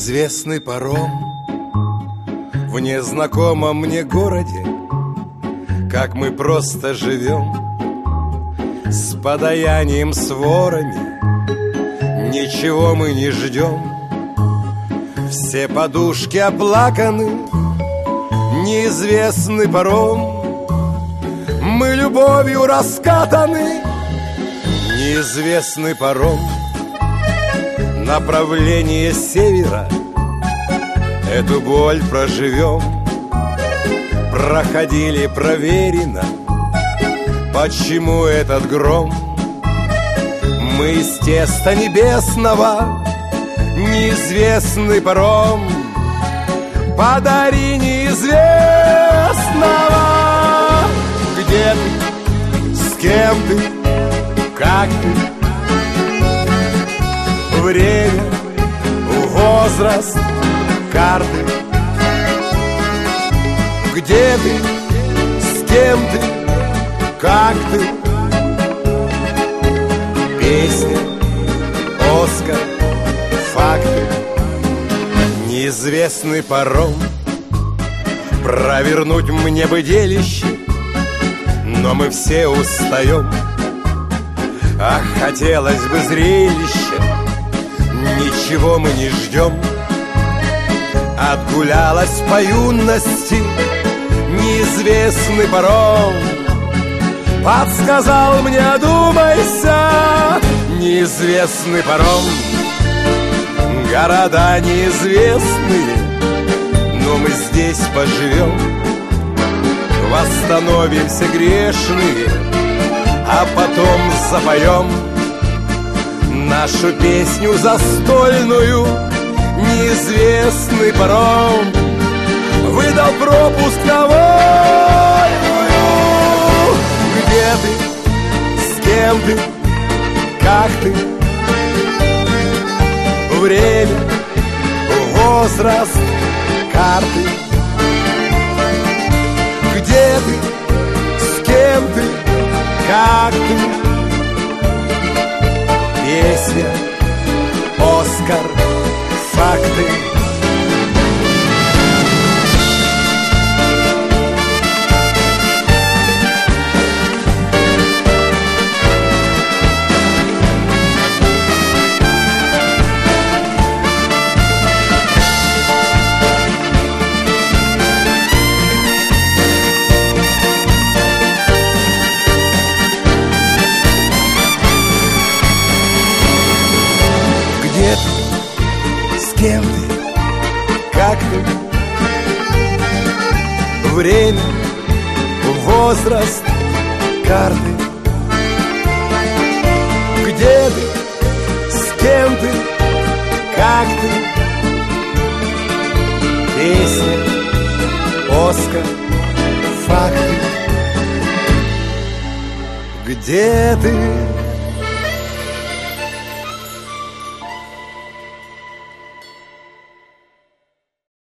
Неизвестный паром в незнакомом мне городе, как мы просто живем, с подаянием, с ворами, ничего мы не ждем. Все подушки оплаканы, неизвестный паром, мы любовью раскатаны, неизвестный паром. Направление севера, эту боль проживем. Проходили проверено, почему этот гром. Мы из теста небесного, неизвестный паром. Подари неизвестного. Где ты, с кем ты, как ты? Время, возраст, карты. Где ты, с кем ты, как ты? Песня, Оскар, факты. Неизвестный паром. Провернуть мне бы делище, но мы все устаем. Ах, хотелось бы зрелища, ничего мы не ждем. Отгулялась по юности неизвестный паром. Подсказал мне, одумайся, неизвестный паром. Города неизвестные, но мы здесь поживем. Восстановимся грешные, а потом запоем нашу песню застольную. Неизвестный паром выдал пропуск на вольную. Где ты, с кем ты, как ты? Время, возраст, карты. Где ты, с кем ты, как ты? Песня, Оскар, факты. Где ты, с кем ты, как ты? Время, возраст, карты. Где ты, с кем ты, как ты? Песня, Оскар, факты. Где ты?